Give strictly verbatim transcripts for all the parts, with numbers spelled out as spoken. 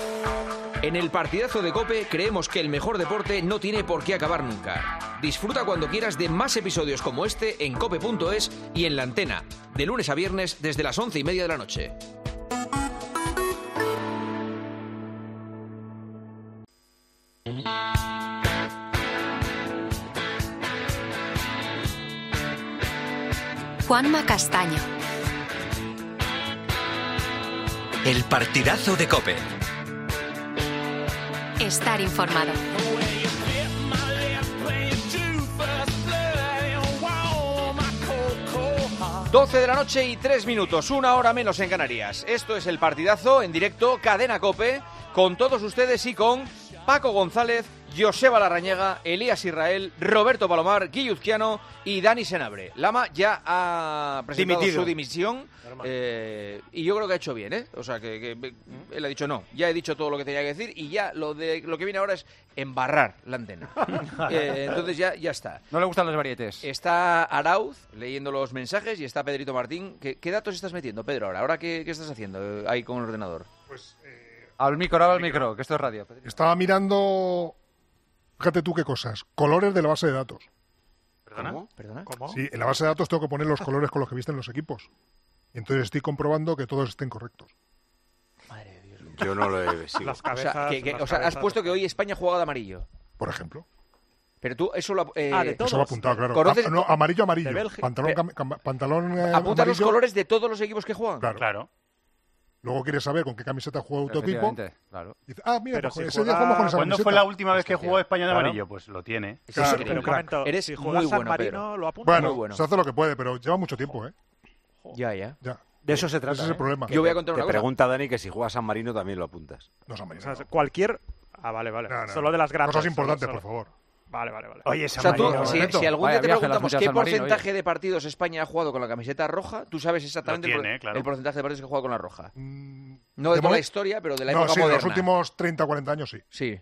En el partidazo de COPE creemos que el mejor deporte no tiene por qué acabar nunca. Disfruta cuando quieras de más episodios como este en cope punto es y en La Antena, de lunes a viernes desde las once y media de la noche. Juanma Castaño. El partidazo de COPE. Estar informado. doce de la noche y tres minutos, una hora menos en Canarias. Esto es el partidazo en directo, Cadena COPE, con todos ustedes y con Paco González, Joseba Larrañaga, Elías Israel, Roberto Palomar, Guilluzquiano y Dani Senabre. Lama ya ha presentado Dimitido. su dimisión eh, y yo creo que ha hecho bien, ¿eh? O sea, que, que él ha dicho no, ya he dicho todo lo que tenía que decir y ya lo de lo que viene ahora es embarrar la antena. eh, entonces ya, ya está. No le gustan los varietes. Está Arauz leyendo los mensajes y está Pedrito Martín. ¿Qué, qué datos estás metiendo, Pedro, ahora? ¿Ahora qué, qué estás haciendo ahí con el ordenador? Pues... Eh... Al micro, al micro, que esto es radio. Pedrito. Estaba mirando... Fíjate tú qué cosas. Colores de la base de datos. ¿Perdona? ¿Cómo? ¿Perdona? ¿Cómo? Sí, en la base de datos tengo que poner los colores con los que visten los equipos. Y entonces estoy comprobando que todos estén correctos. Madre de Dios. Yo no lo he sido. Las cabezas, o sea, que, que, o sea has puesto que hoy España juega de amarillo. Por ejemplo. Pero tú eso lo eh, ah, de todos. Eso lo he apuntado, claro. ¿Conoces? Ah, no, amarillo, amarillo. Pantalón, cam, cam, pantalón eh, ¿Apuntas los colores de todos los equipos que juegan? Claro. claro. Luego quieres saber con qué camiseta juega tu equipo. Claro. Dice, ah, mira, pero pues si ese juega... día jugamos con esa ¿Cuándo camiseta? fue la última vez que jugó España de claro. amarillo? Pues lo tiene. Claro, sí, pero un momento, eres si muy San bueno, Marino, pero... lo apunta. Bueno, muy bueno, se hace lo que puede, pero lleva mucho tiempo, ¿eh? Ya, ya. ya. De eso se trata. Ese es el ¿eh? problema. Yo voy a contar una Te cosa. pregunta Dani que si juega San Marino también lo apuntas. No, San Marino. O sea, no. cualquier... Ah, vale, vale. No, no, solo de las grandes. Cosas importantes, solo, solo. por favor. Vale, vale, vale. Oye, O San sea, tú, Marino... si, Marino. si algún Vaya día te viaje a preguntamos las qué San Marino, porcentaje oye. de partidos España ha jugado con la camiseta roja, tú sabes exactamente Lo tiene, el, por- claro. el porcentaje de partidos que ha jugado con la roja. Mm, No de, de toda la momen- historia, pero de la no, época sí, de moderna. los últimos treinta o cuarenta años sí. Sí.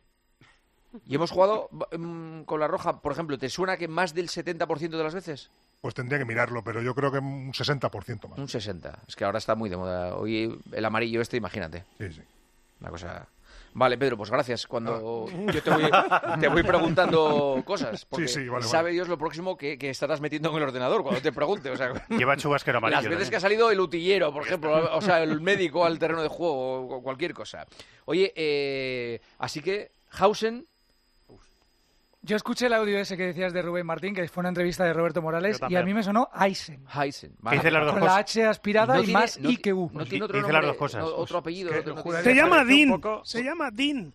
Y hemos jugado mm, con la roja, por ejemplo, ¿te suena que más del setenta por ciento de las veces? Pues tendría que mirarlo, pero yo creo que un sesenta por ciento más. Un sesenta. Es que ahora está muy de moda. Hoy el amarillo este, imagínate. Sí, sí. Una cosa... Vale, Pedro, pues gracias. Cuando yo te voy, te voy preguntando cosas. Porque Sí, sí, vale, sabe vale. Dios lo próximo que, que estarás metiendo en el ordenador cuando te pregunte. O sea, Lleva chubasquero amarillo. las veces también. que ha salido el utillero, por ejemplo, o sea, el médico al terreno de juego o cualquier cosa. Oye, eh, así que, Hausen... Yo escuché el audio ese que decías de Rubén Martín, que fue una entrevista de Roberto Morales, Yo y también. a mí me sonó Heisen. Heisen. ¿Qué dice las dos Con cosas? la H aspirada No y tiene- más no I ti- que U. No tiene otro Dice nombre, las dos cosas. no- otro apellido. Es que otro- jura- no Se tiene- llama parece un Dean. poco- Se llama Dean.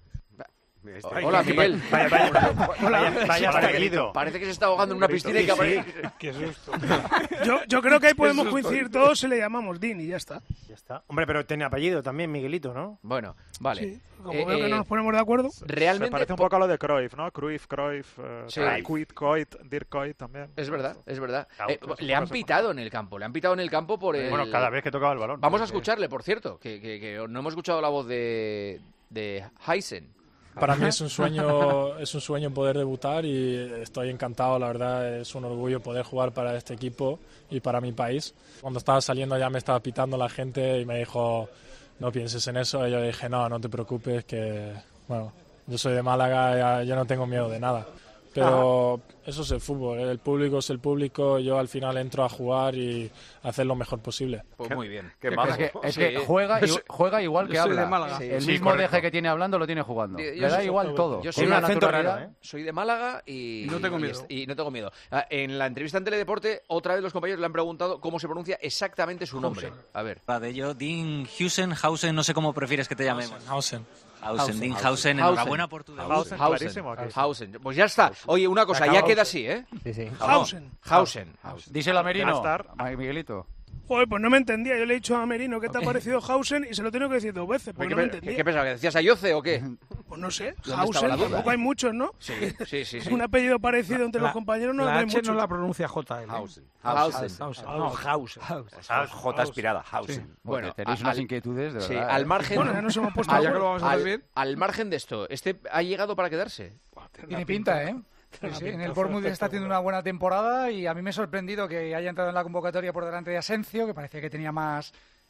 Este- Hola, Miguel. Vaya, vaya, vaya, vaya Hola, apellido. Parece que se está ahogando en una piscina y que aparece... Qué susto. Yo, yo creo que ahí podemos coincidir todos y le llamamos Dean y ya está. Ya está. Hombre, pero tiene apellido también, Miguelito, ¿no? Bueno, vale. Sí. Como Eh, veo que eh, no nos ponemos de acuerdo. Realmente... Se parece un poco a lo de Cruyff, ¿no? Cruyff, Cruyff, eh, Sí. Kuit, Coit, Dirk Coit también. Es verdad, es verdad. Claro, Eh, pues, le han por eso, pitado en el campo, le han pitado en el campo por el... Bueno, cada vez que tocaba el balón. Vamos a Porque- escucharle, por cierto, que, que, que no hemos escuchado la voz de, de Heisen. Para mí es un sueño, es un sueño poder debutar y estoy encantado, la verdad es un orgullo poder jugar para este equipo y para mi país. Cuando estaba saliendo ya me estaba pitando la gente y me dijo no pienses en eso y yo dije no, no te preocupes que bueno, yo soy de Málaga, ya, yo no tengo miedo de nada. Pero eso es el fútbol, el público es el público, yo al final entro a jugar y hacer lo mejor posible. Pues muy bien. Qué Es majo. que, es Sí. que juega, y, juega igual que Yo soy habla. de Málaga. Sí. El Sí, mismo correcto. deje que tiene hablando lo tiene jugando. Yo- yo Le da soy- igual todo. yo Con soy una un acento naturalidad. raro, ¿eh? Soy de Málaga y, Y no tengo miedo. Y, y no tengo miedo. Ah, En la entrevista en Teledeporte, otra vez los compañeros le han preguntado cómo se pronuncia exactamente su nombre. A ver. De ello, Dean Hausen, Hausen, no sé cómo prefieres que te llamemos. Hausen. Hausen, Dean Hausen, Hausen. enhorabuena por tu debut. Hausen, clarísimo aquí. Hausen. Pues ya está. Oye, una cosa, ya queda así, ¿eh? Sí, sí. Hausen. Hausen. Díselo a Merino, Va a estar. a Miguelito. Joder, pues no me entendía. Yo le he dicho a Merino qué te ha parecido Hausen y se lo tengo que decir dos veces, ¿Qué, porque no me qué, entendía. qué pensaba? ¿Que decías Ayoce o qué? Pues no sé, estaba Hausen, la duda? tampoco hay muchos, ¿no? Sí, sí, sí. sí. Un apellido parecido entre los compañeros no, la no hay H muchos. no la pronuncia J. ¿eh? Hausen. Hausen. Hausen. No, Hausen. Esa J aspirada, Hausen. Bueno, tenéis al- unas inquietudes, de sí, verdad. al ¿eh? margen... Bueno, ya nos hemos puesto Ah, de ya que lo acuerdo. vamos a hacer al, bien. al margen de esto, este ha llegado para quedarse. Tiene pinta, ¿eh? Sí, sí, en el Bournemouth está haciendo una buena temporada y a mí me ha sorprendido que haya entrado en la convocatoria por delante de Asencio, que parecía que tenía más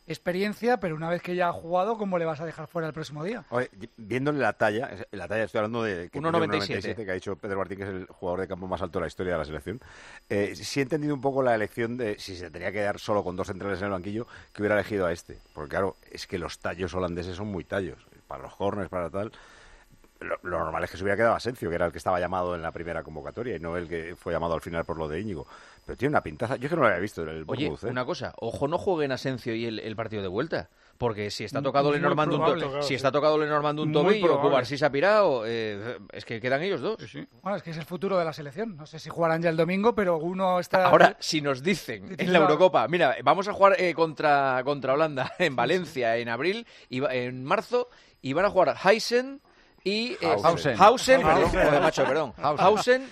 experiencia, pero una vez que ya ha jugado, ¿cómo le vas a dejar fuera el próximo día? Oye, viéndole la talla, la talla estoy hablando de que uno noventa y siete, que ha dicho Pedro Martín, que es el jugador de campo más alto de la historia de la selección. Eh, sí he entendido un poco la elección de si se tenía que dar solo con dos centrales en el banquillo, que hubiera elegido a este. Porque claro, es que los tallos holandeses son muy tallos. Para los corners, para tal... Lo, lo normal es que se hubiera quedado Asensio, que era el que estaba llamado en la primera convocatoria y no el que fue llamado al final por lo de Íñigo. Pero tiene una pintaza. Yo es que no lo había visto en el Oye, Bournemouth, ¿eh? una cosa, ojo, no jueguen Asensio y el, el partido de vuelta, porque si está tocado Lenormand un, to claro, si sí. está tocado Lenormand un tobillo, Cubarsí se ha pirado, eh, es que quedan ellos dos. Sí, sí. Bueno, es que es el futuro de la selección. No sé si jugarán ya el domingo, pero uno está... Ahora, si nos dicen en la Eurocopa, mira, vamos a jugar eh, contra, contra Holanda en Valencia sí, sí. en abril, y en marzo, y van a jugar Heisen... Y eh, Hausen, Hausen, perdón, Hausen. joder, macho, perdón. Hausen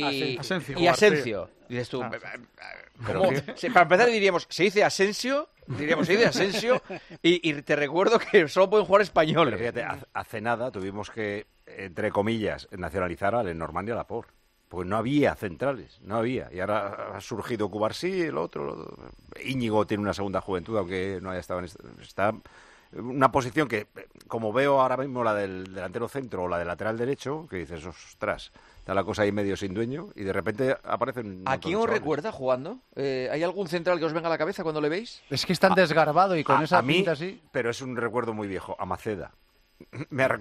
y Asensio. y Asensio. Dices tú, Ah. ¿cómo? Sí, para empezar diríamos, se dice Asensio, diríamos, se dice Asensio, y, y te recuerdo que solo pueden jugar españoles. Pero fíjate, hace, hace nada tuvimos que, entre comillas, nacionalizar a Lenormand y a Laporte. Pues no había centrales, no había. Y ahora ha surgido Cubarsí, el otro. Íñigo tiene una segunda juventud, aunque no haya estado en... Esta, está una posición que, como veo ahora mismo la del delantero centro o la del lateral derecho, que dices, ostras, está la cosa ahí medio sin dueño, y de repente aparecen... ¿A quién os recuerda jugando? Eh, ¿Hay algún central que os venga a la cabeza cuando le veis? Es que es tan desgarbado y con a, esa a mí, pinta así... pero es un recuerdo muy viejo, a Maceda. Me ha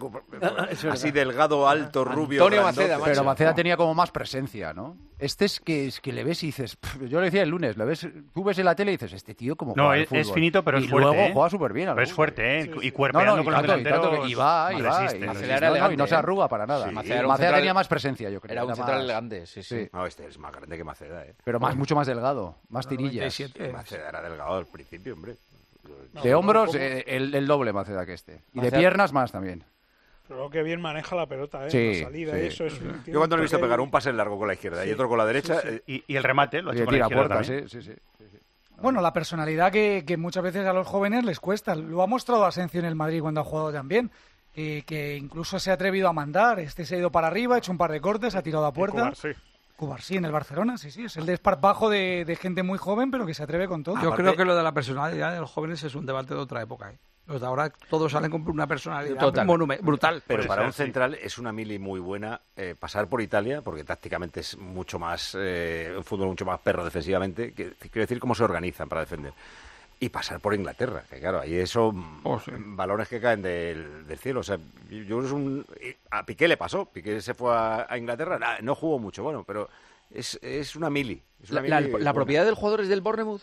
así delgado, alto, rubio. Antonio grandote. Maceda, macho. Pero Maceda tenía como más presencia, ¿no? Este es que, es que le ves y dices... pff, yo le decía el lunes, le ves, tú ves en la tele y dices, este tío como No, juega al es, fútbol. es finito, pero y es fuerte. luego ¿eh? juega súper bien. al Pero es fútbol. fuerte, ¿eh? Sí, sí. Y cuerpeando No, no, y con los tanto, y tanto delanteros. que- y va, y no va. resiste, y- no Maceda resiste. era no, no, y elegante, no se ¿eh? arruga para nada. Sí. Maceda era un Maceda central- tenía más presencia, yo creo. Era un más- central elegante, sí, sí. Sí. No, este es más grande que Maceda, ¿eh? Pero más, mucho más delgado, más tirillas. noventa y siete. Maceda era delgado al principio, hombre. De hombros, eh, el, el doble Maceda que este. Y de Maceda- piernas más también. Pero que bien maneja la pelota, ¿eh? Sí, la salida sí. y eso es un... Yo cuando lo he visto tiene pegar un un pase largo con la izquierda y Sí. otro con la derecha... Sí, sí. eh, Y, y el remate lo ha Y hecho de con la tira izquierda puertas, también. sí, sí, sí. Bueno, la personalidad que, que muchas veces a los jóvenes les cuesta. Lo ha mostrado Asensio en el Madrid cuando ha jugado también. Eh, que incluso se ha atrevido a mandar. Este se ha ido para arriba, ha hecho un par de cortes, ha tirado a puerta. Cubarsí. Cubarsí en el Barcelona, sí, sí. Es el desparpajo de, de gente muy joven, pero que se atreve con todo. Yo Aparte- creo que lo de la personalidad de los jóvenes es un debate de otra época. ¿eh? Los de ahora todos salen con una personalidad Total. monume- brutal. Pero Puede para ser, un sí. central es una mili muy buena eh, pasar por Italia, porque tácticamente es mucho más, eh, un fútbol mucho más perro defensivamente, que, quiero decir cómo se organizan para defender. Y pasar por Inglaterra, que claro, ahí eso, Oh, sí. balones que caen del, del cielo. O sea, yo creo que es un... A Piqué le pasó, Piqué se fue a, a Inglaterra, nah, no jugó mucho, bueno, pero es, es una mili. Es una La, la- mili la buena. propiedad del jugador es del Bournemouth.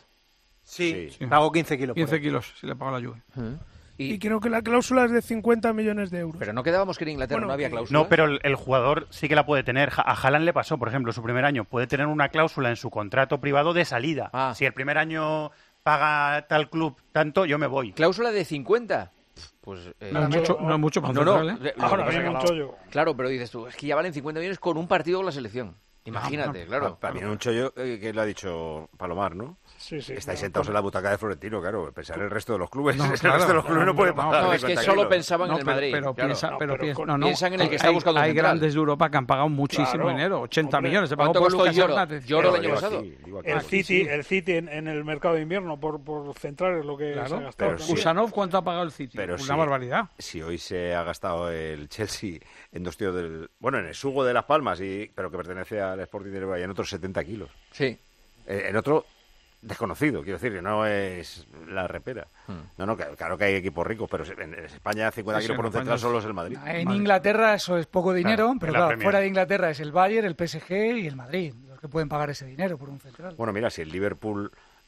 Sí, Sí. pago quince kilos. por quince él. kilos si le paga la Juve. Y, Y creo que la cláusula es de cincuenta millones de euros. pero no quedábamos que en Inglaterra Bueno, no había que- cláusula. No, pero el, el jugador sí que la puede tener. Ja- A Haaland le pasó, por ejemplo, su primer año. Puede tener una cláusula en su contrato privado de salida. Ah. Si el primer año paga tal club tanto, yo me voy. ¿Cláusula de cincuenta? Pues... eh, No es mucho, no es mucho para un no, no, central, ¿eh? eh, lo Ahora que pasa viene que- un chollo. Claro, pero dices tú, es que ya valen cincuenta millones con un partido con la selección. Imagínate, claro. Para mí en un chollo eh, que lo ha dicho Palomar, ¿no? Sí, sí. Estáis claro. sentados en la butaca de Florentino, claro. Pensar el resto de los clubes. No, el claro, resto de los clubes no puede claro, pagar. No, es que cincuenta solo kilos. pensaban No, en el pero, Madrid. pero claro. piensa, No, pero pero piensa- con- no, no, piensan en el que hay- está buscando un Hay central. grandes de Europa que han pagado muchísimo Claro. dinero, ochenta Hombre, millones. Se pagó ¿cuánto por costó Lucas Lloro? Hernández. Lloro el Digo año aquí, pasado. digo aquí. El Aquí City, sí. el City en, en el mercado de invierno por, por central es lo que Claro, se ha gastado. pero también. sí. Usanov, ¿cuánto ha pagado el City? Pero Una sí. barbaridad. Si hoy se ha gastado el Chelsea en dos tíos del... Bueno, en el Sugo de Las Palmas, y, pero que pertenece al Sporting de Lisboa, y en otros setenta kilos. Sí. Eh, en otro desconocido, quiero decir, que no es la repera. No, no, claro, claro que hay equipos ricos, pero en, en España cincuenta Sí, sí, kilos por en un central España solo es el Madrid. En Inglaterra eso es poco dinero, Claro, pero en la claro, Premier. fuera de Inglaterra es el Bayern, el P S G y el Madrid, los que pueden pagar ese dinero por un central. Bueno, mira, si el Liverpool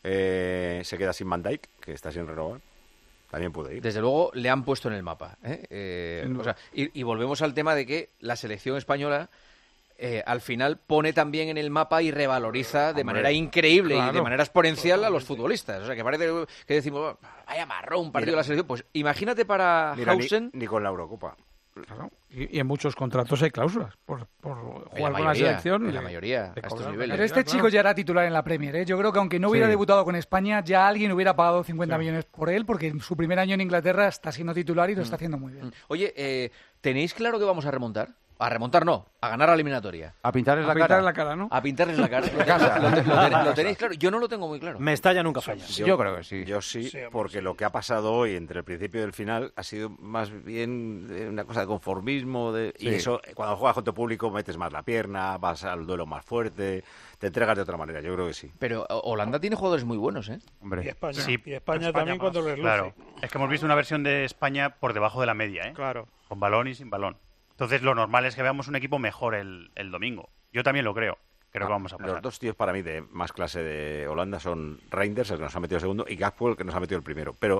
eh, se queda sin Van Dijk, que está sin renovar, también puede ir. Desde luego le han puesto en el mapa. ¿eh? Eh, Sin o duda. sea, y, y volvemos al tema de que la selección española eh, al final pone también en el mapa y revaloriza de Hombre, manera increíble y claro. de manera exponencial a los futbolistas. O sea, que parece que decimos, vaya marrón un partido Mira. de la selección. Pues imagínate para Mira, ni, Hausen. ni con la Eurocopa. Claro. Y, y en muchos contratos hay cláusulas por, por En la jugar con la mayoría, selección. en y la de- mayoría, de a estos cobrar. niveles. Pero este Claro. chico ya era titular en la Premier, ¿eh? Yo creo que aunque no hubiera Sí. debutado con España, ya alguien hubiera pagado cincuenta millones por él, porque en su primer año en Inglaterra está siendo titular y lo está haciendo muy bien. Oye, eh, ¿tenéis claro que vamos a remontar? A remontar no, a ganar la eliminatoria. A pintarles A la pintar cara. la cara, ¿no? A pintarles la cara. De casa. Lo, te- lo ten- lo tenéis claro. Yo no lo tengo muy claro. Mestalla nunca falla. Yo creo que sí. Yo sí, Sí, hombre, porque sí. lo que ha pasado hoy entre el principio y el final ha sido más bien eh, una cosa de conformismo. De, Y Sí. eso, eh, cuando juegas con tu público, metes más la pierna, vas al duelo más fuerte, te entregas de otra manera. Yo creo que sí. Pero o- Holanda tiene jugadores muy buenos, ¿eh? Y Hombre. España, Sí, y España, España también más. cuando les luce. Claro. Es que hemos visto una versión de España por debajo de la media, ¿eh? Claro. Con balón y sin balón. Entonces lo normal es que veamos un equipo mejor el, el domingo. Yo también lo creo. Creo que vamos a Los pasar. dos tíos para mí de más clase de Holanda son Reinders, el que nos ha metido el segundo, y Gakpo, el que nos ha metido el primero. Pero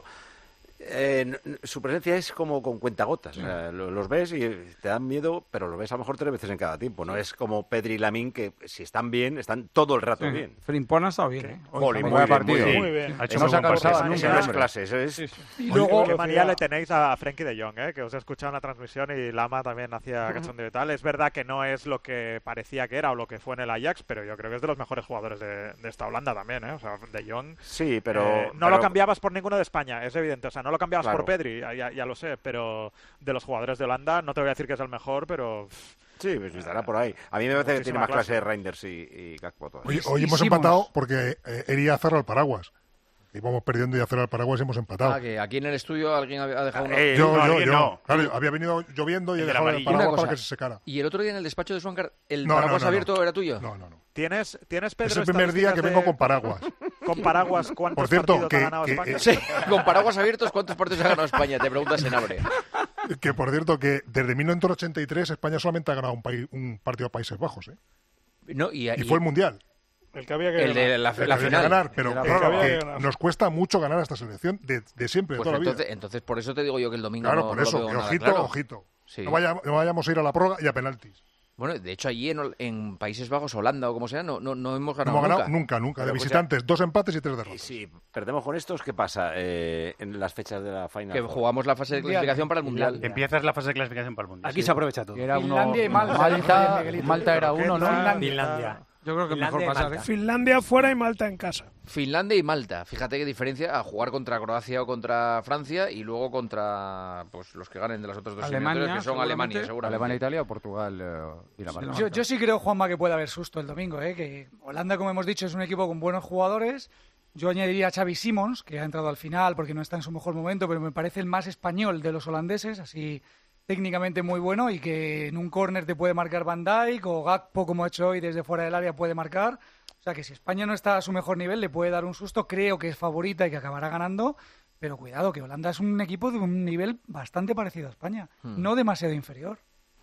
eh, n- n- su presencia es como con cuentagotas. O sea, lo- los ves y te dan miedo, pero los ves a lo mejor tres veces en cada tiempo. No es como Pedri y Lamine, que si están bien, están todo el rato Sí. bien. Frimpong ha estado bien, ¿eh? Hoy Jolín, también. muy bien, partido. muy bien. Muy bien. Ha hecho No muy se ha buen cansado partido. nunca, Eso no es hombre. clase, eso es... Y Oye, luego, qué manía le tenéis a Frenkie de Jong, ¿eh? Que os he escuchado en la transmisión y Lama también hacía cachondeo y tal. Es verdad que no es lo que parecía que era o lo que fue en el Ajax, pero yo creo que es de los mejores jugadores de, de esta Holanda también, ¿eh? O sea, de Jong. Sí, pero... eh, no pero- lo cambiabas por ninguno de España, es evidente. O sea, no lo cambiabas Claro. por Pedri, ya, ya- ya lo sé, pero de los jugadores de Holanda, no te voy a decir que es el mejor, pero Sí, pues estará por ahí. A mí me parece que tiene Muchísima más clase clase. de Reinders y, y Gakpo todavía. Hoy, hoy Y hemos Simons. empatado porque eh, Eri cerrado al paraguas. Íbamos perdiendo y a cerrar el paraguas y hemos empatado. Ah, que aquí en el estudio alguien ha ha dejado uno. Eh, yo, no, yo, alguien yo. no. Claro, había venido lloviendo y he El del dejado el amarillo. paraguas Una para cosa. que se secara. Y el otro día en el despacho de Swankar, ¿el No, no, paraguas no, no. abierto era tuyo? No, no, no. ¿tienes, tienes Pedro, Es el primer día que estadísticas vengo de- con paraguas. con paraguas cuántos Por cierto, partidos que- ha ganado que, España? eh, Sí, con paraguas abiertos, ¿cuántos partidos ha ganado España? Te preguntas en Abre. Que por cierto, que desde mil novecientos ochenta y tres España solamente ha ganado un, país, un partido a Países Bajos. ¿eh? No, y, Y y- fue el Mundial. el que había que el de ganar. la, El que la había que final. ganar, pero El de la que- prórroga. que Había que ganar. nos cuesta mucho ganar a esta selección de, de siempre, de Pues toda la vida. entonces, entonces, por eso te digo yo que el domingo Claro, no, por no lo eso, veo que nada ojito, claro. ojito. Sí. No, vaya- no vayamos a ir a la prórroga y a penaltis. Bueno, de hecho, allí en, en Países Bajos, Holanda o como sea, no, no, no hemos No ganado hemos ganado nunca. nunca, nunca. Pero, De escucha, visitantes, dos empates y tres Y derrotas. si perdemos con estos, ¿qué pasa eh, en las fechas de la Final? Que Four? jugamos la fase de Mundial. clasificación para el Mundial. Que empiezas la fase de clasificación para el Mundial. Aquí se aprovecha todo. Y era uno, Finlandia y Malta. Malta, Miguelito. Malta era uno, ¿no? Finlandia. Finlandia. Yo creo que es Finlandia mejor y pasar, Malta. ¿eh? Finlandia fuera y Malta en casa. Finlandia y Malta. Fíjate qué diferencia a jugar contra Croacia o contra Francia y luego contra pues los que ganen de las otras dos Alemania, eliminatorias, que son seguramente. Alemania, seguramente. Alemania, Italia o Portugal, eh, Dinamarca. Yo, yo sí creo, Juanma, que puede haber susto el domingo, ¿eh? Que Holanda, como hemos dicho, es un equipo con buenos jugadores. Yo añadiría a Xavi Simons, que ha entrado al final porque no está en su mejor momento, pero me parece el más español de los holandeses, así técnicamente muy bueno y que en un córner te puede marcar Van Dijk o Gakpo, como ha hecho hoy desde fuera del área, puede marcar. O sea que si España no está a su mejor nivel, le puede dar un susto. Creo que es favorita y que acabará ganando. Pero cuidado, que Holanda es un equipo de un nivel bastante parecido a España, Hmm. no demasiado inferior.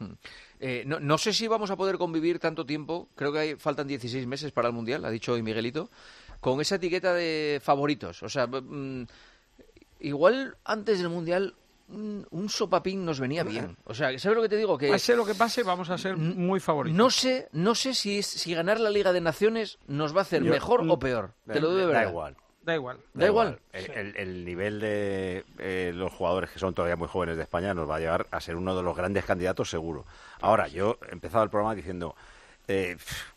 Eh, no, no sé si vamos a poder convivir tanto tiempo, creo que hay, faltan dieciséis meses para el Mundial, ha dicho hoy Miguelito, con esa etiqueta de favoritos. O sea, mm, igual antes del Mundial un, un sopapín nos venía bien. O sea, ¿sabes lo que te digo? Que Pase lo que pase, vamos a ser muy favoritos. no sé, no sé si, es- si ganar la Liga de Naciones nos va a hacer Yo- mejor o peor. Te lo digo de Da verdad. igual. Da igual. Da igual. El, el- el nivel de eh, los jugadores que son todavía muy jóvenes de España nos va a llevar a ser uno de los grandes candidatos seguro. Ahora, yo he empezado el programa diciendo... eh,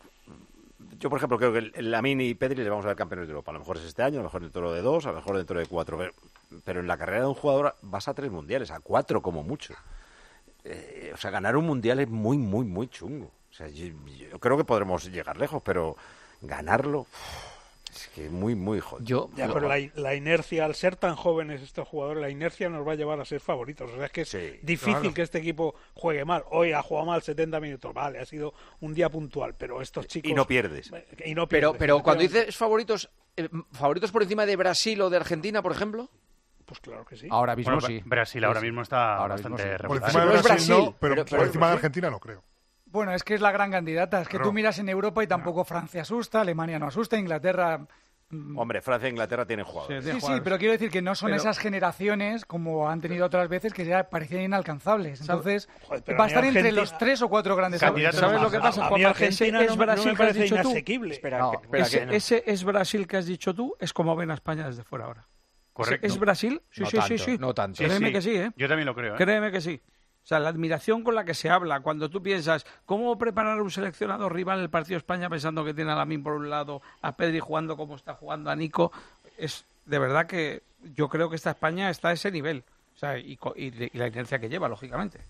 yo, por ejemplo, creo que el, el Lamine y Pedri le vamos a dar campeones de Europa. A lo mejor es este año, a lo mejor dentro de dos, a lo mejor dentro de cuatro. Pero, pero en la carrera de un jugador vas a tres mundiales, a cuatro como mucho. Eh, o sea, ganar un mundial es muy, muy, muy chungo. O sea, yo, yo creo que podremos llegar lejos, pero ganarlo uf, es que es muy, muy jodido. Yo, Ya, pero la, la inercia, al ser tan jóvenes estos jugadores, la inercia nos va a llevar a ser favoritos. O sea, es que es Sí, difícil claro. que este equipo juegue mal. Hoy ha jugado mal setenta minutos, vale, ha sido un día puntual, pero estos chicos... Y no pierdes. Y no pero, pierdes, pero cuando efectivamente. dices favoritos, eh, favoritos por encima de Brasil o de Argentina, por ejemplo. Pues claro que sí. Ahora mismo Bueno, sí. Brasil ahora Sí, sí. mismo está Ahora bastante mismo sí. Por regular. encima de pero es Brasil, Brasil, no, pero, pero- por pero- encima de sí. Argentina no creo. Bueno, es que es la gran candidata. Es que Claro. tú miras en Europa y tampoco Francia asusta, Alemania no asusta, Inglaterra... mm, Hombre, Francia e Inglaterra tienen jugadores. Sí, sí, pero quiero decir que no son Pero- esas generaciones como han tenido otras veces que ya parecían inalcanzables. Entonces, Joder, pero va a a mí estar entre Argentina- los tres o cuatro grandes Candidatos favoritos. ¿Sabes lo que pasa, A mí Juanma? Que Argentina ese no, es me- no Brasil me que has parece dicho tú. inasequible. Espera, No, que- espera, Ese, que no. ese es Brasil que has dicho tú, es como ven a España desde fuera ahora. Correcto. ¿Es es Brasil? Sí, No sí, tanto, sí, sí. no tanto. Sí, Créeme sí. que sí, ¿eh? Yo también lo creo, ¿eh? Créeme que sí. O sea, la admiración con la que se habla, cuando tú piensas, ¿cómo preparar un seleccionado rival el partido de España pensando que tiene a Lamine por un lado, a Pedri jugando como está jugando, a Nico? Es de verdad que yo creo que esta España está a ese nivel. O sea, y, co- y de- y la inercia que lleva, lógicamente.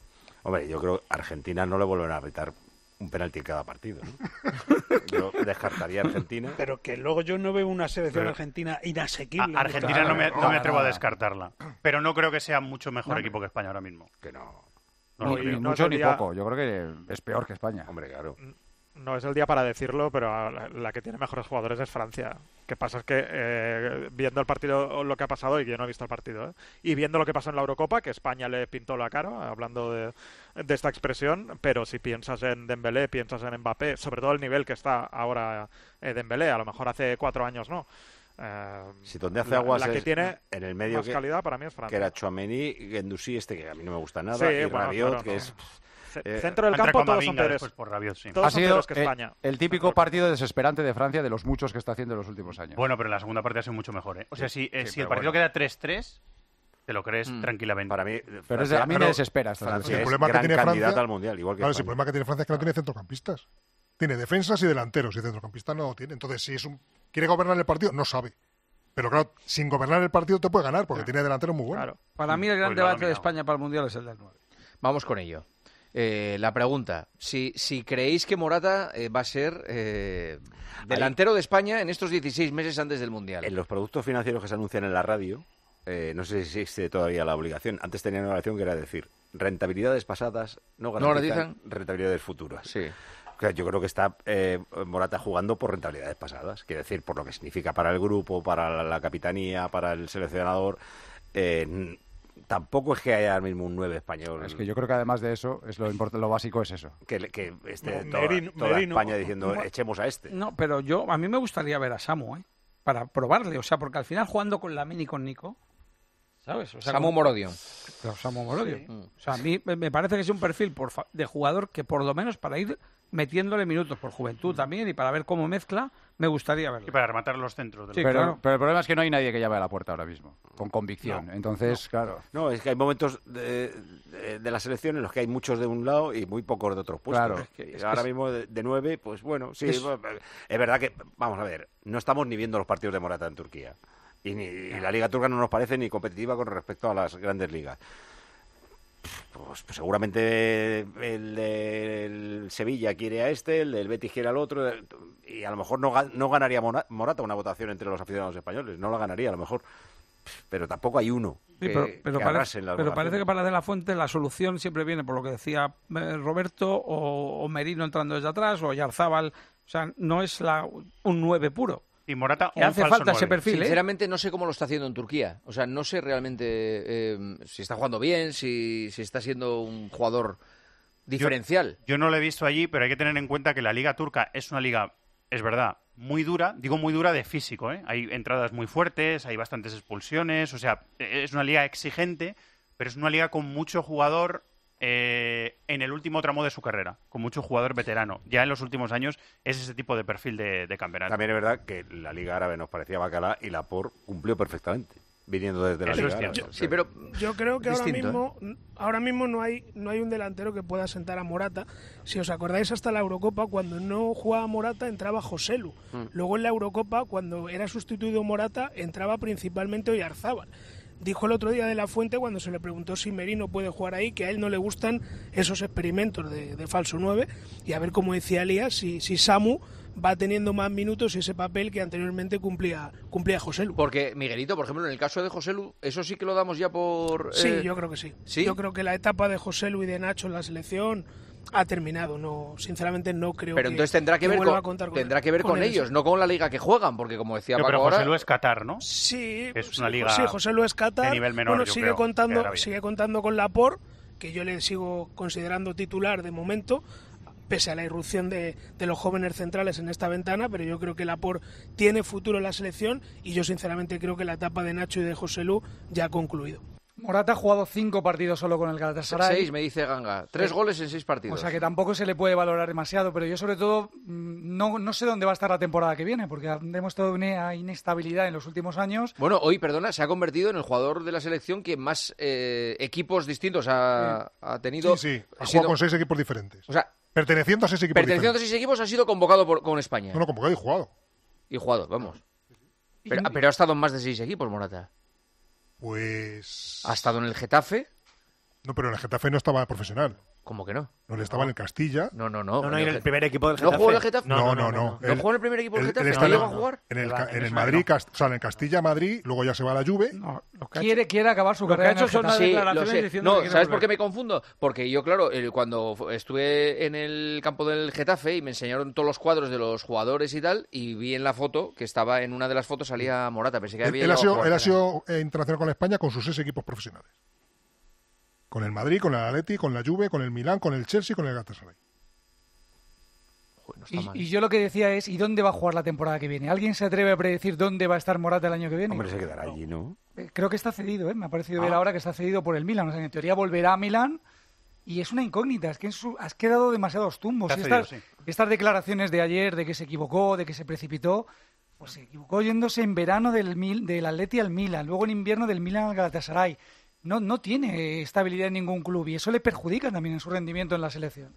Hombre, yo creo que Argentina no le vuelven a apretar un penalti en cada partido, ¿no? Yo descartaría a Argentina. Pero que luego yo no veo una selección Pero- argentina inasequible. A- Argentina Claro, no me, no me para atrevo a nada. descartarla. Pero no creo que sea mucho mejor No. equipo que España ahora mismo. Que no. No, Ni, lo creo. ni no mucho es ni el día- poco. Yo creo que es peor que España. Hombre, claro. No es el día para decirlo, pero la, la que tiene mejores jugadores es Francia. Lo que pasa es que eh, viendo el partido, lo que ha pasado, y yo no he visto el partido, ¿eh? y viendo lo que pasó en la Eurocopa, que España le pintó la cara, hablando de, de esta expresión, pero si piensas en Dembélé, piensas en Mbappé, sobre todo el nivel que está ahora eh, Dembélé, a lo mejor hace cuatro años no. Eh, Si donde hace la- aguas la que es tiene en el medio más que, calidad para mí es que Francia. era Tchouaméni, Guendouzi, este que a mí no me gusta nada, Sí, y bueno, Rabiot, claro, que no. es... Ce- eh, Centro del entra campo con todos son Mavinga peores. después por Rabiot, sí. Todos Ha son sido peores que eh, España. el típico partido desesperante de Francia de los muchos que está haciendo en los últimos años. Bueno, pero en la segunda parte ha sido mucho mejor, ¿eh? O sea, si, eh, sí, si el pero partido bueno. queda tres tres, te lo crees Mm. tranquilamente. Para mí, Pero es de- a mí me Claro, desespera esta Francia El es problema que gran tiene candidata Francia- al Mundial, igual que Claro, sí, el España. problema que tiene Francia es que no tiene centrocampistas. Tiene defensas y delanteros, y centrocampistas no lo tiene. Entonces, si es un quiere gobernar el partido, no sabe. Pero claro, sin gobernar el partido te puede ganar, porque tiene delanteros muy buenos. Claro. Para mí el gran Pues lo ha debate de dominado. España para el Mundial es el del nueve. Vamos con ello. Eh, la pregunta, si, si creéis que Morata eh, va a ser eh, delantero de España en estos dieciséis meses antes del Mundial. En los productos financieros que se anuncian en la radio, eh, no sé si existe todavía la obligación. Antes tenían una obligación que era decir, rentabilidades pasadas no garantizan garantizan? rentabilidades futuras. Sí. O sea, yo creo que está eh, Morata jugando por rentabilidades pasadas, quiere decir, por lo que significa para el grupo, para la, la capitanía, para el seleccionador. Eh, n- tampoco es que haya ahora mismo un nueve español Es que yo creo que además de eso, es lo, import- lo básico es eso. que, le- que esté No, toda, Merino- toda Merino. España diciendo, Bueno, echemos a este. No, pero yo a mí me gustaría ver a Samu, ¿eh? Para probarle, o sea, porque al final jugando con Lamine y con Nico, ¿sabes? O sea, Samu con- Morodio. Pero Samu Morodio. Sí. O sea, a mí me me parece que es un perfil por fa- de jugador que por lo menos para ir metiéndole minutos por juventud también y para ver cómo mezcla, me gustaría verlo. Y para rematar los centros. De Sí, los- pero, claro. pero el problema es que no hay nadie que llame a la puerta ahora mismo, con convicción. No, Entonces, claro. No, es que hay momentos de, de, de la selección en los que hay muchos de un lado y muy pocos de otros puestos. Claro. Es que Es que ahora es- mismo de, de nueve, pues bueno, sí, Es- bueno, es verdad que, vamos a ver, no estamos ni viendo los partidos de Morata en Turquía. Y, ni, y la Liga Turca no nos parece ni competitiva con respecto a las grandes ligas. Pues, pues seguramente el del Sevilla quiere a este, el del Betis quiere al otro, y a lo mejor no, ga- no ganaría Mona- Morata una votación entre los aficionados españoles, no la ganaría a lo mejor, pero tampoco hay uno Sí, que, pero, pero que parece, arrase en las pero parece votaciones. que para De La Fuente la solución siempre viene por lo que decía eh, Roberto o, o Merino entrando desde atrás o Yarzábal. O sea, no es la, un nueve puro. Y Morata, Y un hace falso falta ese nueve. perfil, ¿eh? Sinceramente no sé cómo lo está haciendo en Turquía. O sea, no sé realmente eh, si está jugando bien, si, si está siendo un jugador diferencial. Yo no lo he visto allí, pero hay que tener en cuenta que la liga turca es una liga, es verdad, muy dura. Digo muy dura de físico, ¿eh? Hay entradas muy fuertes, hay bastantes expulsiones. O sea, es una liga exigente, pero es una liga con mucho jugador eh, en el último tramo de su carrera, con mucho jugador veterano. Ya en los últimos años es ese tipo de perfil de, de campeonato. También es verdad que la Liga Árabe nos parecía bacalá y la Por cumplió perfectamente, viniendo desde la Eso Liga es Árabe. cierto. O sea, Sí, pero Yo creo que ahora Distinto, mismo, ahora mismo no hay no hay un delantero que pueda sentar a Morata. Si os acordáis, hasta la Eurocopa, cuando no jugaba Morata, entraba Joselu. Mm. Luego en la Eurocopa, cuando era sustituido Morata, entraba principalmente Oyarzábal. Dijo el otro día De La Fuente, cuando se le preguntó si Merino puede jugar ahí, que a él no le gustan esos experimentos de, de falso nueve. Y a ver, como decía Elías, si, si Samu va teniendo más minutos y ese papel que anteriormente cumplía, cumplía Joselu. porque, Miguelito, por ejemplo, en el caso de José Lu, eso sí que lo damos ya por... Sí, eh, yo creo que sí. ¿sí? Yo creo que la etapa de José Lu y de Nacho en la selección ha terminado. No, sinceramente no creo Pero que entonces tendrá que ver vuelva con, a contar con tendrá él- que ver con, él, ellos, sí. no con la liga que juegan, porque como decía No, Paco pero ahora... José Lu es Qatar, ¿no? Sí, Es sí, una liga sí, José Lu es Qatar. de nivel menor, bueno, yo sigue creo, que contando, Arabia. sigue contando con Laporte, que yo le sigo considerando titular de momento, pese a la irrupción de, de los jóvenes centrales en esta ventana, pero yo creo que Laporte tiene futuro en la selección y yo sinceramente creo que la etapa de Nacho y de José Lu ya ha concluido. Morata ha jugado cinco partidos solo con el Galatasaray. Seis, me dice Ganga. Tres Sí. goles en seis partidos. O sea que tampoco se le puede valorar demasiado, pero yo sobre todo mm, no, no sé dónde va a estar la temporada que viene, porque ha demostrado una inestabilidad en los últimos años. Bueno, hoy, perdona, se ha convertido en el jugador de la selección que más eh, equipos distintos ha, ha tenido. Sí, sí, ha Ha jugado sido- con seis equipos diferentes. O sea, Perteneciendo a seis equipos perteneciendo a diferentes. seis equipos ha sido convocado por, con España. No, no, convocado y jugado. Y jugado, vamos. Pero, pero ha estado en más de seis equipos, Morata. Pues... Ha estado en el Getafe, No, pero en el Getafe no estaba profesional. ¿Cómo que no? No, le estaba en el Castilla. No, no, no. No, no, en el primer equipo del ¿No Getafe. jugó en el Getafe? No, no, no. ¿No jugó en el primer equipo del Él- Getafe? él ¿No está en llegó el- a jugar? En el, Va, ca- en en el eso Madrid, no. Cast- o sea, en el Castilla-Madrid, luego ya se va a la Juve. No, lo que ha Quiere, quiere acabar su Lo que carrera ha hecho en el son Getafe. las Sí, lo declaraciones sé. diciendo No, que quiere ¿sabes por qué volver. me confundo? Porque yo, claro, el- cuando fu- estuve en el campo del Getafe y me enseñaron todos los cuadros de los jugadores y tal, y vi en la foto que estaba en una de las fotos salía Morata. Pensé que Él, había él ha llegado a sido, jugar. él ha sido eh, internacional con España con sus seis equipos profesionales. Con el Madrid, con el Atleti, con la Juve, con el Milán, con el Chelsea y con el Galatasaray. Joder, no está mal. Y, y yo lo que decía es, ¿y dónde va a jugar la temporada que viene? ¿Alguien se atreve a predecir dónde va a estar Morata el año que viene? Hombre, se quedará allí, ¿no? Eh, Creo que está cedido, ¿eh? Me ha parecido ver Ah. ahora que está cedido por el Milan. O sea, en teoría volverá a Milán y es una incógnita. Es que en su- has quedado demasiados tumbos. Está Y cedido, estas, sí. estas declaraciones de ayer de que se equivocó, de que se precipitó, pues se equivocó yéndose en verano del, Mil- del Atleti al Milan, luego en invierno del Milan al Galatasaray. No, no tiene estabilidad en ningún club y eso le perjudica también en su rendimiento en la selección.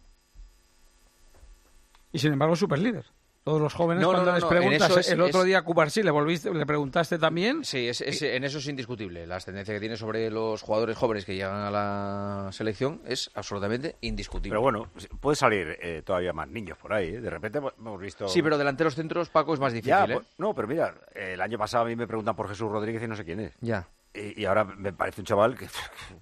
Y sin embargo, super líder. Todos los jóvenes, No, no, cuando no, les no, preguntas, en eso es- el otro es- día a Cubarsí le volviste, le preguntaste también. Sí, es, es- en eso es indiscutible. La ascendencia que tiene sobre los jugadores jóvenes que llegan a la selección es absolutamente indiscutible. Pero bueno, puede salir eh, todavía más niños por ahí. ¿eh? De repente hemos visto... Sí, pero delanteros centros, Paco, es más difícil, Ya, ¿eh? pues, no, pero mira, eh, el año pasado a mí me preguntan por Jesús Rodríguez y no sé quién es. Ya. Y, y ahora me parece un chaval que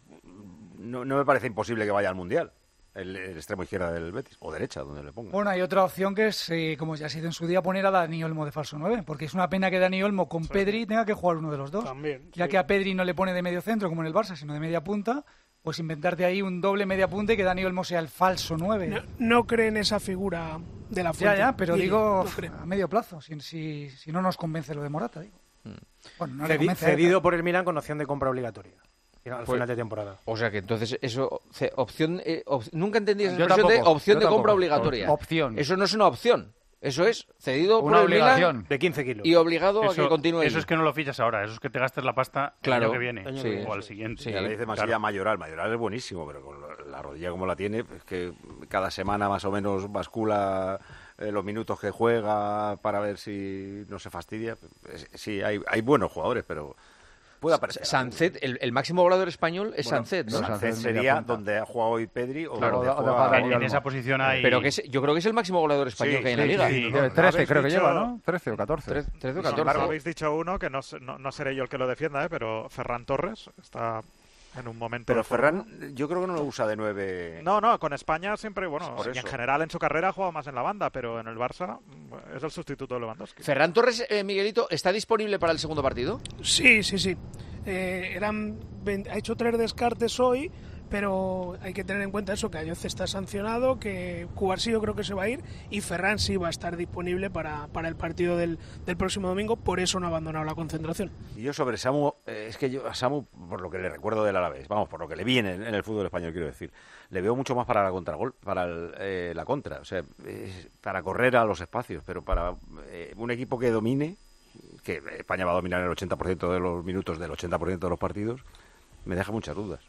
no, no me parece imposible que vaya al Mundial. El, el extremo izquierda del Betis, o derecha, donde le ponga. Bueno, hay otra opción que es, eh, como ya se hizo en su día, poner a Dani Olmo de falso nueve, porque es una pena que Dani Olmo con Pedri tenga que jugar uno de los dos. También, ya sí. que a Pedri no le pone de medio centro como en el Barça, sino de media punta, pues inventarte ahí un doble media punta y que Dani Olmo sea el falso nueve. No, no creen esa figura de la ya, fuente. ya, pero Ni- digo no creen. a medio plazo, si, si, si no nos convence lo de Morata, digo. Bueno, no le Cedi- convence a él, cedido por el Milan con opción de compra obligatoria al Pues- final de temporada. O sea que entonces eso, ce- opción, eh, op- nunca entendí esa Yo expresión de tampoco, opción yo de compra tampoco. obligatoria. Opción. Eso no es una opción, eso es cedido Una por el Milan obligación. De quince kilos. y obligado a Eso, que continúe. eso ahí. es que no lo fichas ahora, eso es que te gastes la pasta Claro. el año que viene Año que viene, o al sí. siguiente. Sí. Ya le dice Masilla Claro. Mayoral. Mayoral es buenísimo, pero con lo- la rodilla como la tiene, es que cada semana más o menos bascula eh, los minutos que juega para ver si no se fastidia. Es- Sí, hay, hay buenos jugadores, pero puede aparecer. Sancet, el, el máximo volador español es Bueno, Sancet, ¿no? Sancet sería donde ha jugado hoy Pedri o Claro, donde o- o juega deja Dani En, en Olmo. esa posición hay... Pero que es- yo creo que es el máximo goleador español Sí, que hay en sí, la liga. sí, no, trece habéis creo que dicho- lleva, ¿no? trece o catorce. Tre- trece o Sin embargo, catorce. habéis dicho uno que no, sé- no, no seré yo el que lo defienda, ¿eh? Pero Ferran Torres está en un momento... Pero de forma. Ferran, yo creo que no lo usa de nueve. No, no, con España siempre, bueno, Por y en eso. general en su carrera ha jugado más en la banda, pero en el Barça mm, es el sustituto de Lewandowski. Ferran Torres, eh, Miguelito, ¿está disponible para el segundo partido? Sí, sí, sí. Eh, eran veinte ha hecho tres descartes hoy, pero hay que tener en cuenta eso, que Ayoce está sancionado, que Cubarsí yo creo que se va a ir y Ferran sí va a estar disponible para, para el partido del, del próximo domingo, por eso no ha abandonado la concentración. Y yo sobre Samu, eh, es que yo a Samu, por lo que le recuerdo del Alavés, vamos, por lo que le viene en, en el fútbol español, quiero decir, le veo mucho más para la contragol, para el, eh, la contra, o sea, es para correr a los espacios, pero para eh, un equipo que domine, que España va a dominar el ochenta por ciento de los minutos del ochenta por ciento de los partidos, me deja muchas dudas.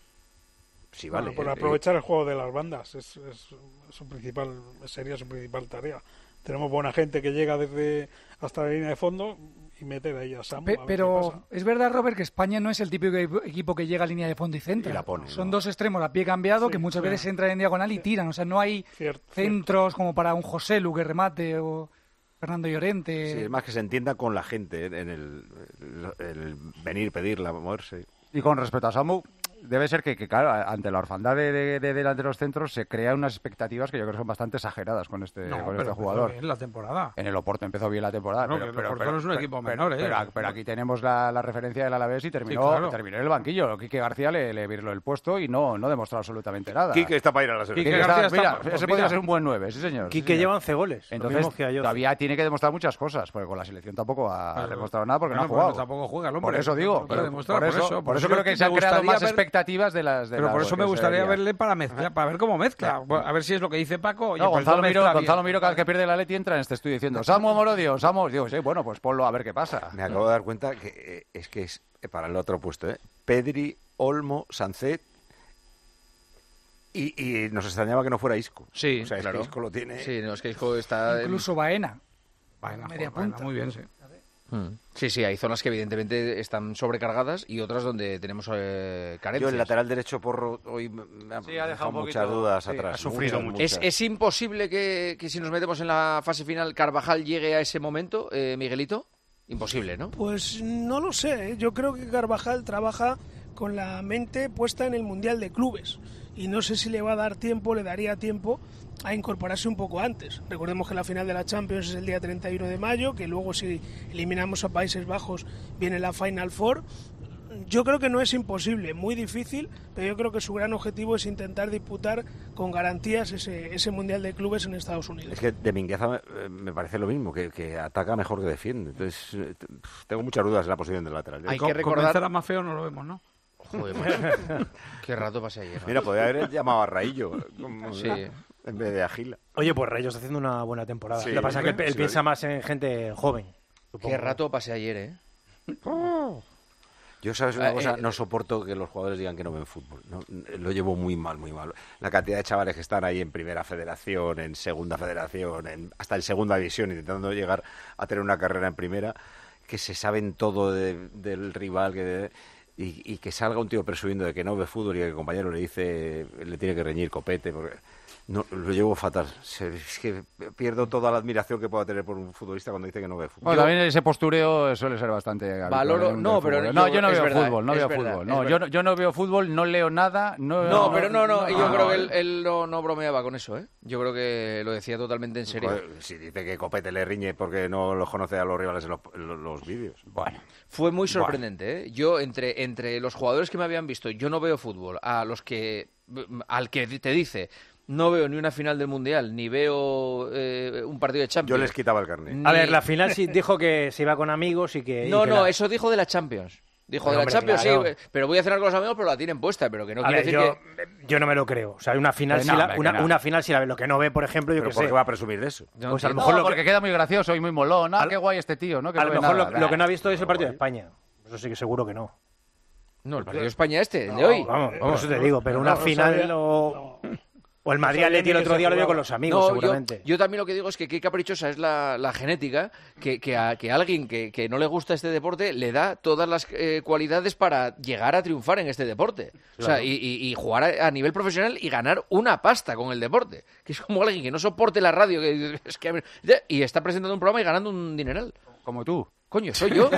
Sí, vale. Bueno, por eh, aprovechar el juego de las bandas es, es su principal, sería su principal tarea. Tenemos buena gente que llega desde hasta la línea de fondo y mete de ahí a Samu. Pe- a ver qué pero pasa. es verdad, Robert, que España no es el típico equipo- equipo que llega a línea de fondo y centra. Y la pone, Son ¿no? dos extremos a pie cambiado Sí, que muchas sí. veces entran en diagonal y tiran. O sea, no hay Cierto, centros como para un José Lu que remate o Fernando Llorente. Sí, es más que se entienda con la gente en el, el- el venir, pedirla, moverse. Y con respecto a Samu, debe ser que, que, claro, ante la orfandad de, de, de delanteros centros se crean unas expectativas que yo creo que son bastante exageradas con este, No, con pero este empezó jugador. bien la temporada. En el Oporto empezó bien la temporada, No, pero, que el pero, Oporto pero- no es un pero- equipo pero- menor, ¿eh? pero, pero aquí tenemos la, la referencia del Alavés y terminó, Sí, claro. terminó en el banquillo. Quique García le, le virló el puesto y no, no demostró absolutamente nada. Quique está para ir a la selección. Quique García está- está- mira, pues ese mira. podría ser un buen nueve, sí señor. sí, Quique señor. lleva once goles. lo Entonces, mismo que Ayoce. todavía tiene que demostrar muchas cosas, porque con la selección tampoco ha Claro. demostrado nada porque Bueno, no ha pues jugado. tampoco juega el hombre. Por eso digo, No puede pero- demostrar, por, por eso, eso, por eso yo creo que me se han creado gustaría más ver- expectativas de las de Pero las por que eso me se gustaría debería. verle para mezclar, para ver cómo mezcla. A ver si es lo que dice Paco. Oye, No, pues Gonzalo, no Miro, mezcla Gonzalo bien. Miro cada vez que pierde la Leti entra en este estudio diciendo Samu Amorodio, Samu, digo, sí, bueno, pues ponlo a ver qué pasa. Me acabo de dar cuenta que eh, es que es eh, para el otro puesto, ¿eh? Pedri, Olmo, Sancet y, y nos extrañaba que no fuera Isco. Sí, o sea, es claro. que Isco lo tiene. Sí, no, es que Isco está... en- Incluso Baena. Baena, media joder, Baena, punta. muy bien, sí. Hmm. Sí, sí, hay zonas que evidentemente están sobrecargadas y otras donde tenemos eh, carencias. Yo el lateral derecho Porro hoy me ha, Sí, ha dejado dejado un muchas poquito- dudas sí, atrás. ha sufrido muchas, mucho. ¿Es, muchas. es imposible que, que si nos metemos en la fase final Carvajal llegue a ese momento, eh, Miguelito? Imposible, ¿no? Pues no lo sé, ¿eh? Yo creo que Carvajal trabaja con la mente puesta en el Mundial de Clubes y no sé si le va a dar tiempo, le daría tiempo a incorporarse un poco antes. Recordemos que la final de la Champions es el día treinta y uno de mayo, que luego si eliminamos a Países Bajos viene la Final Four. Yo creo que no es imposible, muy difícil, pero yo creo que su gran objetivo es intentar disputar con garantías ese, ese Mundial de Clubes en Estados Unidos. Es que de Mingueza me, me parece lo mismo, que, que ataca mejor que defiende. Entonces, eh, t- tengo muchas dudas en la posición del lateral. Hay Co- que recordar- Convencer a Mafeo no lo vemos, ¿no? Joder, macho. Qué rato pasé ayer. ¿no? Mira, podría haber llamado a Raillo como- Sí. en vez de a Gila. Oye, pues Rayo está haciendo una buena temporada. Sí, Lo que pasa es que él, él sí, piensa lo- más en gente joven. supongo. Qué rato pasé ayer, ¿eh? Yo, ¿sabes una Eh, cosa? eh, No soporto que los jugadores digan que no ven fútbol. No, lo llevo muy mal, muy mal. La cantidad de chavales que están ahí en Primera Federación, en Segunda Federación, en, hasta en Segunda División, intentando llegar a tener una carrera en Primera, que se saben todo de- del rival, que de- y, y que salga un tío presumiendo de que no ve fútbol y que el compañero le dice, le tiene que reñir copete, porque no, lo llevo fatal. Se- Es que pierdo toda la admiración que pueda tener por un futbolista cuando dice que no ve fútbol. Bueno, también ese postureo suele ser bastante habitual Valoro- en un no, del pero fútbol. yo- no, yo no es veo verdad, fútbol, no es veo verdad, fútbol. es No, yo, verdad. no- yo no veo fútbol, no leo nada. No, No, pero no, no, yo no, creo que no, él, él no, no bromeaba con eso, ¿eh? Yo creo que lo decía totalmente en serio. Joder, si dice que Copete le riñe porque no los conoce a los rivales en los, en los- los vídeos. Bueno. Fue muy sorprendente, ¿eh? Yo, entre, entre los jugadores que me habían visto, yo no veo fútbol, a los que, al que te dice, no veo ni una final del Mundial, ni veo eh, un partido de Champions. Yo les quitaba el carnet. Ni- A ver, la final sí dijo que se iba con amigos y que... y No, que no, la- eso dijo de la Champions. Dijo Bueno, de la hombre, Champions, claro. sí, eh, pero voy a cenar con los amigos, pero la tienen puesta, pero que no A quiere ver, decir yo, que... yo no me lo creo. O sea, una final, Que sí no, la, hombre, que una, no. una final sí la ve. Lo que no ve, por ejemplo, yo ¿Pero que por sé. qué va a presumir de eso? No Pues a lo entiendo. mejor No, lo que, porque queda muy gracioso y muy molón. Ah, qué guay este tío, ¿no? Que a no lo ve mejor nada. lo, lo que no ha visto es el partido de España. Eso sí que seguro que no. No, el partido de España este, el de hoy. Vamos, por eso te digo, pero una no, no final sabía- o... no. O el Madrid No sabía Atleti el ni que otro se día lo vio jugaba. con los amigos, No, seguramente. Yo, yo también lo que digo es que qué caprichosa es la, la genética que, que a que alguien que, que no le gusta este deporte le da todas las eh, cualidades para llegar a triunfar en este deporte. O sea, y, y- y jugar a, a nivel profesional y ganar una pasta con el deporte. Que es como alguien que no soporte la radio que, es que- y está presentando un programa y ganando un dineral. Como tú. Coño, soy yo.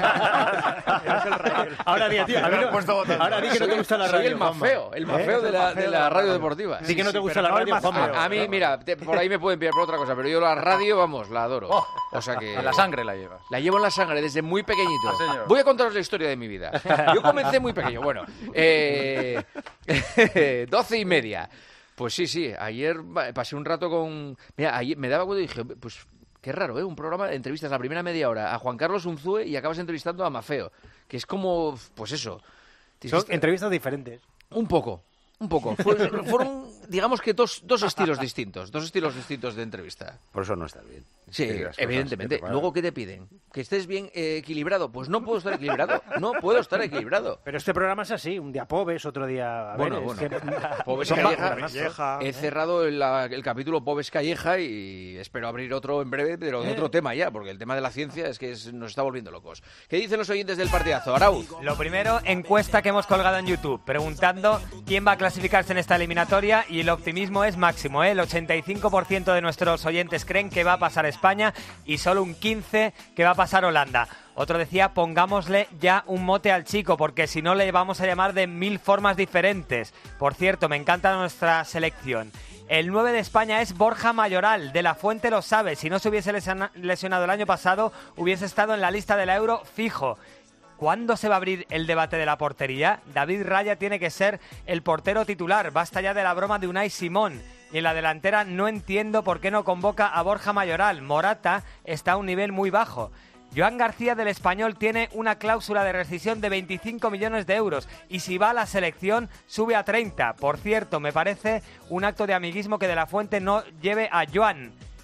Ahora di, tío, a mí no- ahora di que no te gusta la Soy radio. el más feo, el más feo de la, de la radio deportiva. Di que no te gusta pero la no el radio, más Juanma. feo. A, a mí, mira, te- por ahí me pueden pillar por otra cosa, pero yo la radio, vamos, la adoro. O sea que... En la sangre la llevas. La llevo en la sangre desde muy pequeñito. Ah, señor. Voy a contaros la historia de mi vida. Yo comencé muy pequeño. Bueno, eh, doce y media. Pues sí, sí. Ayer va- pasé un rato con... Mira, ayer me daba cuenta y dije, pues qué raro, ¿eh? Un programa de entrevistas la primera media hora a Juan Carlos Unzúe y acabas entrevistando a Mafeo. Que es como, pues eso. Son entrevistas diferentes. Un poco. Un poco. Fueron, fueron, digamos que dos, dos estilos distintos. Dos estilos distintos de entrevista. Por eso no está bien. Sí, Que digas cosas evidentemente. que te Luego, ¿qué te piden? ¿Que estés bien eh, equilibrado? Pues no puedo estar equilibrado. No puedo estar equilibrado. Pero este programa es así, un día Pobes, otro día... a ver, Bueno, es bueno. que- Pobes Son Calleja, bajos. Calleja, he ¿eh? cerrado el, la- el capítulo Pobes Calleja y espero abrir otro en breve, pero de otro tema ya, porque el tema de la ciencia es que es- nos está volviendo locos. ¿Qué dicen los oyentes del partidazo? Arauz. Lo primero, encuesta que hemos colgado en YouTube, preguntando quién va a clasificarse en esta eliminatoria y el optimismo es máximo, ¿eh? El ochenta y cinco por ciento de nuestros oyentes creen que va a pasar España y solo un quince por ciento que va a pasar Holanda. Otro decía, pongámosle ya un mote al chico, porque si no le vamos a llamar de mil formas diferentes. Por cierto, me encanta nuestra selección. El nueve de España es Borja Mayoral, de la Fuente lo sabe. Si no se hubiese lesiona- lesionado el año pasado, hubiese estado en la lista de la Euro fijo. ¿Cuándo se va a abrir el debate de la portería? David Raya tiene que ser el portero titular. Basta ya de la broma de Unai Simón. Y en la delantera no entiendo por qué no convoca a Borja Mayoral. Morata está a un nivel muy bajo. Joan García del Español tiene una cláusula de rescisión de veinticinco millones de euros y si va a la selección sube a treinta. Por cierto, me parece un acto de amiguismo que De la Fuente no lleve a Joan.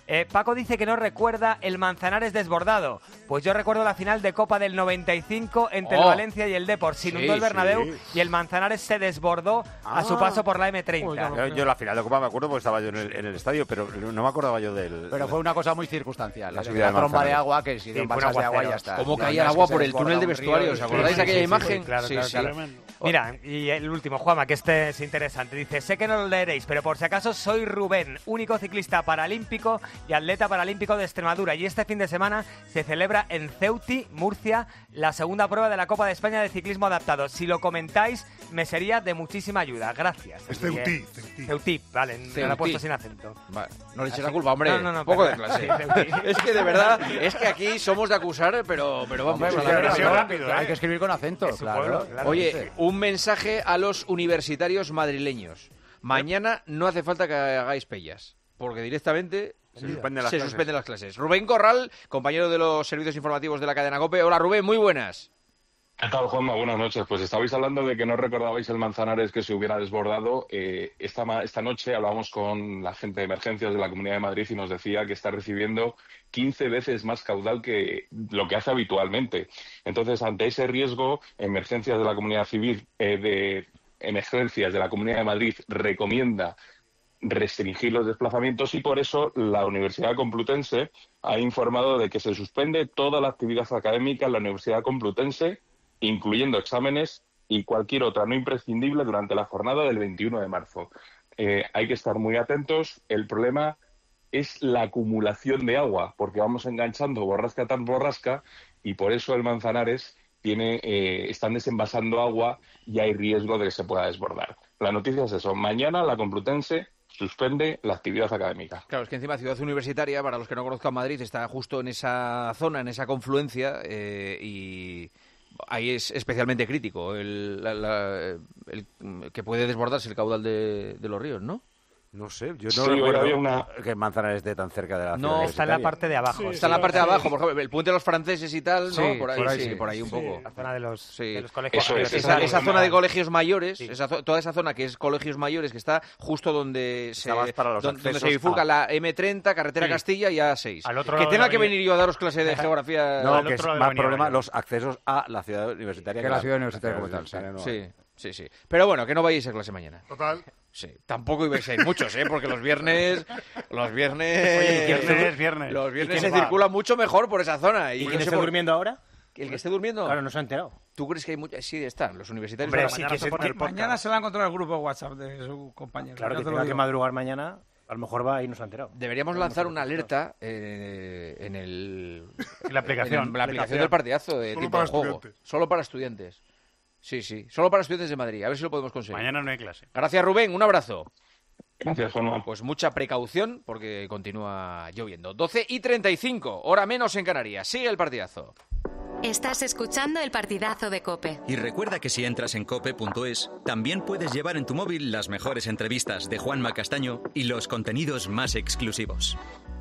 Eh, Paco dice que no recuerda el Manzanares desbordado. Pues yo recuerdo la final de Copa del noventa y cinco entre Oh. el Valencia y el Depor. Se inundó Sí, el Bernabéu sí. y el Manzanares se desbordó Ah. a su paso por la eme treinta. Yo, yo la final de Copa me acuerdo porque estaba yo en el, en el estadio, pero no me acordaba yo del... Pero fue una cosa muy circunstancial. La La, subida de tromba Manzanares. de agua que si Sí, de un fue un balsas de agua y aguacero. ya está. Cómo No, caía no el es agua que por se el desborda túnel de un río vestuarios. y- ¿Os acordáis de aquella imagen? claro, Sí, claro, sí. claro. Mira, y el último, Juanma, que este es interesante. Dice, sé que no lo leeréis, pero por si acaso soy Rubén, único ciclista paralímpico y atleta paralímpico de Extremadura. Y este fin de semana se celebra en Ceuti, Murcia, la segunda prueba de la Copa de España de ciclismo adaptado. Si lo comentáis, me sería de muchísima ayuda. Gracias. Es Así que- Ceuti, Ceuti. Ceuti, vale, me lo he Ceuti. puesto sin acento. Vale, no le eches Así- la culpa, hombre. No, no, no, un poco de perdón. clase. Sí, Ceuti. Es que de verdad, es que aquí somos de acusar, pero, pero vamos Hombre, a la pero presión. rápido, Hay que escribir con acento, Es su claro. pueblo, claro. Oye, un mensaje a los universitarios madrileños. Mañana no hace falta que hagáis pellas, porque directamente Se suspenden las se clases. suspenden las clases. Rubén Corral, compañero de los servicios informativos de la cadena COPE. Hola Rubén, muy buenas. ¿Qué tal, Juanma? Buenas noches. Pues estabais hablando de que no recordabais el Manzanares que se hubiera desbordado. Eh, esta, ma- esta noche hablábamos con la gente de emergencias de la Comunidad de Madrid y nos decía que está recibiendo quince veces más caudal que lo que hace habitualmente. Entonces, ante ese riesgo, emergencias de la Comunidad Civil, eh, de emergencias de la Comunidad de Madrid recomienda restringir los desplazamientos y por eso la Universidad Complutense ha informado de que se suspende toda la actividad académica en la Universidad Complutense, incluyendo exámenes y cualquier otra no imprescindible durante la jornada del veintiuno de marzo. Eh, hay que estar muy atentos. El problema es la acumulación de agua, porque vamos enganchando borrasca tras borrasca y por eso el Manzanares tiene, eh, están desenvasando agua y hay riesgo de que se pueda desbordar. La noticia es eso. Mañana la Complutense suspende la actividad académica. Claro, es que encima Ciudad Universitaria, para los que no conozcan Madrid, está justo en esa zona, en esa confluencia, eh, y ahí es especialmente crítico el, la- la- el- que puede desbordarse el caudal de, de los ríos, ¿no? No sé, yo no Sí, hoy recuerdo había una- que Manzanares esté tan cerca de la ciudad No, Está en la universitaria. parte de abajo. Está en la parte de abajo, por ejemplo, el puente de los franceses y tal, ¿no? Sí, por ahí, por ahí sí, sí. por ahí un Sí. poco. La zona de los, Sí. de los colegios. Eso es, Esa, Esa esa zona- zona de colegios mayores, Sí. esa zo- toda esa zona que es colegios mayores, que está justo donde se, Está más para los don- donde accesos se bifurca a- la eme treinta, carretera Sí. Castilla y A seis. Al otro Que lado de tenga la que avenida. venir yo a daros clase de geografía. No, Al que es otro lado de más Avenida problema Mayor. los accesos a la ciudad universitaria. Que la ciudad universitaria como tal, sí. no Sí, hay. sí, sí. Pero bueno, que no vayáis a clase mañana. Total. Sí, tampoco ibais a ir muchos, ¿eh? Porque los viernes... Los viernes... Oye, viernes es viernes. Los ¿Y viernes quién se va? circula mucho mejor por esa zona. Y, ¿Y no quién sé está por- durmiendo ahora? ¿El que esté durmiendo? Claro, no se ha enterado. ¿Tú crees que hay muchas? Sí, están. Los universitarios... Hombre, van a- sí, mañana que se se- pone que- el podcast. Mañana se va a encontrar el grupo WhatsApp de su compañero. Claro, ya que te lo tenga que digo. madrugar mañana, a lo mejor va y no se ha enterado. Deberíamos A lo lanzar mejor una no se ha alerta eh, en el... En la aplicación. en la aplicación del partidazo de Solo tipo para de juego. estudiantes. Solo para estudiantes. Sí, sí. Solo para estudiantes de Madrid. A ver si lo podemos conseguir. Mañana no hay clase. Gracias, Rubén. Un abrazo. Gracias, Juanma. Pues mucha precaución porque continúa lloviendo. doce y treinta y cinco, hora menos en Canarias. Sigue el partidazo. Estás escuchando el partidazo de COPE. Y recuerda que si entras en cope punto es, también puedes llevar en tu móvil las mejores entrevistas de Juanma Castaño y los contenidos más exclusivos.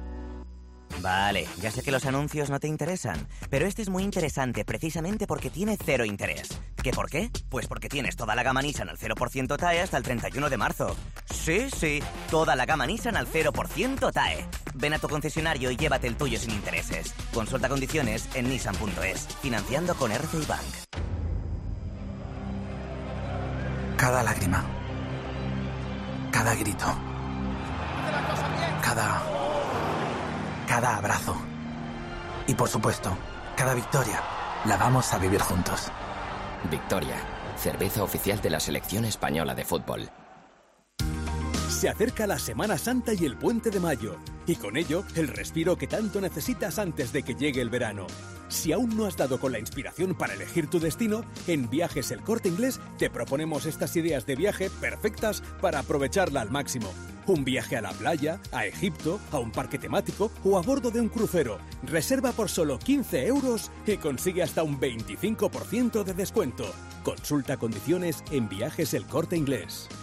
Vale, ya sé que los anuncios no te interesan, pero este es muy interesante precisamente porque tiene cero interés. ¿Qué por qué? Pues porque tienes toda la gama Nissan al cero por ciento T A E hasta el treinta y uno de marzo. Sí, sí, toda la gama Nissan al cero por ciento T A E. Ven a tu concesionario y llévate el tuyo sin intereses. Consulta condiciones en nissan punto es, financiando con R C I Bank. Cada lágrima, cada grito, cada... cada abrazo y, por supuesto, cada victoria la vamos a vivir juntos. Victoria, cerveza oficial de la selección española de fútbol. Se acerca la Semana Santa y el Puente de Mayo, y con ello el respiro que tanto necesitas antes de que llegue el verano. Si aún no has dado con la inspiración para elegir tu destino, en Viajes El Corte Inglés te proponemos estas ideas de viaje perfectas para aprovecharla al máximo. Un viaje a la playa, a Egipto, a un parque temático o a bordo de un crucero. Reserva por solo quince euros y consigue hasta un veinticinco por ciento de descuento. Consulta condiciones en Viajes El Corte Inglés.